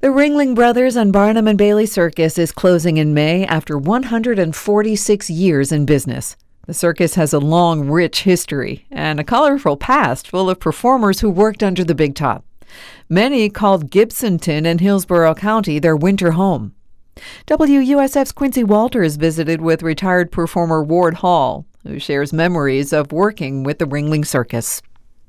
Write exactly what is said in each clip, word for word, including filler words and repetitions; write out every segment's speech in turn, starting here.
The Ringling Brothers and Barnum and Bailey Circus is closing in May after one hundred forty-six years in business. The circus has a long, rich history and a colorful past full of performers who worked under the big top. Many called Gibsonton and Hillsborough County their winter home. W U S F's Quincy Walters visited with retired performer Ward Hall, who shares memories of working with the Ringling Circus.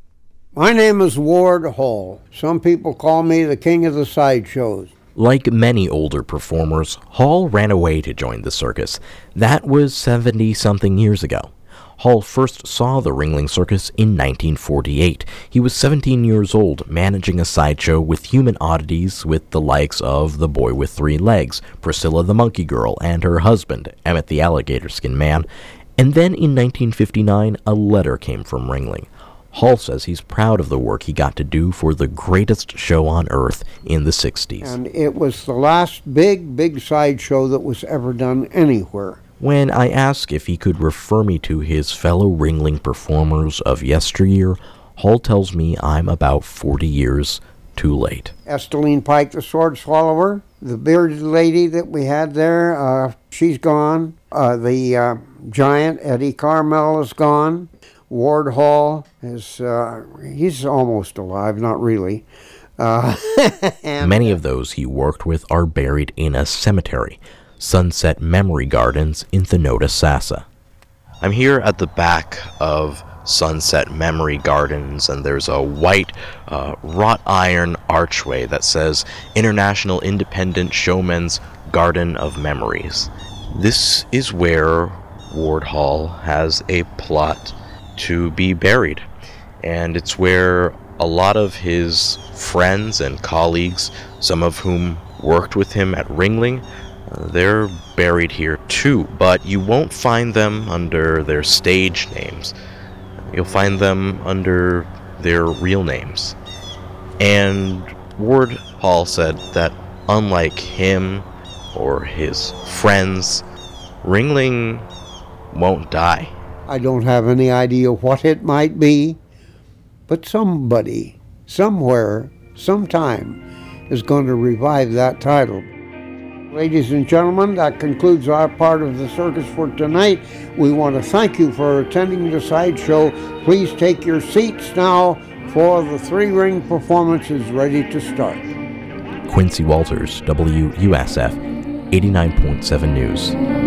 My name is Ward Hall. Some people call me the king of the sideshows. Like many older performers, Hall ran away to join the circus. That was seventy-something years ago. Hall first saw the Ringling Circus in nineteen forty-eight. He was seventeen years old, managing a sideshow with human oddities with the likes of the Boy with Three Legs, Priscilla the Monkey Girl, and her husband, Emmett the Alligator Skin Man. And then in nineteen fifty-nine, a letter came from Ringling. Hall says he's proud of the work he got to do for the greatest show on earth in the sixties. And it was the last big, big sideshow that was ever done anywhere. When I ask if he could refer me to his fellow Ringling performers of yesteryear, Hall tells me I'm about forty years too late. Esteline Pike, the sword swallower, the bearded lady that we had there, uh, she's gone. Uh, the uh, giant Eddie Carmel is gone. Ward Hall is, uh, he's almost alive, not really. Uh, Many of those he worked with are buried in a cemetery, Sunset Memory Gardens in Thinota Sassa. I'm here at the back of Sunset Memory Gardens, and there's a white uh, wrought iron archway that says International Independent Showmen's Garden of Memories. This is where Ward Hall has a plot to be buried, and it's where a lot of his friends and colleagues, some of whom worked with him at Ringling, uh, they're buried here too, but you won't find them under their stage names. You'll find them under their real names. And Ward Hall said that unlike him or his friends, Ringling won't die. I don't have any idea what it might be, but somebody, somewhere, sometime, is going to revive that title. Ladies and gentlemen, that concludes our part of the circus for tonight. We want to thank you for attending the sideshow. Please take your seats now for the three-ring performance is ready to start. Quincy Walters, W U S F, eighty-nine point seven News.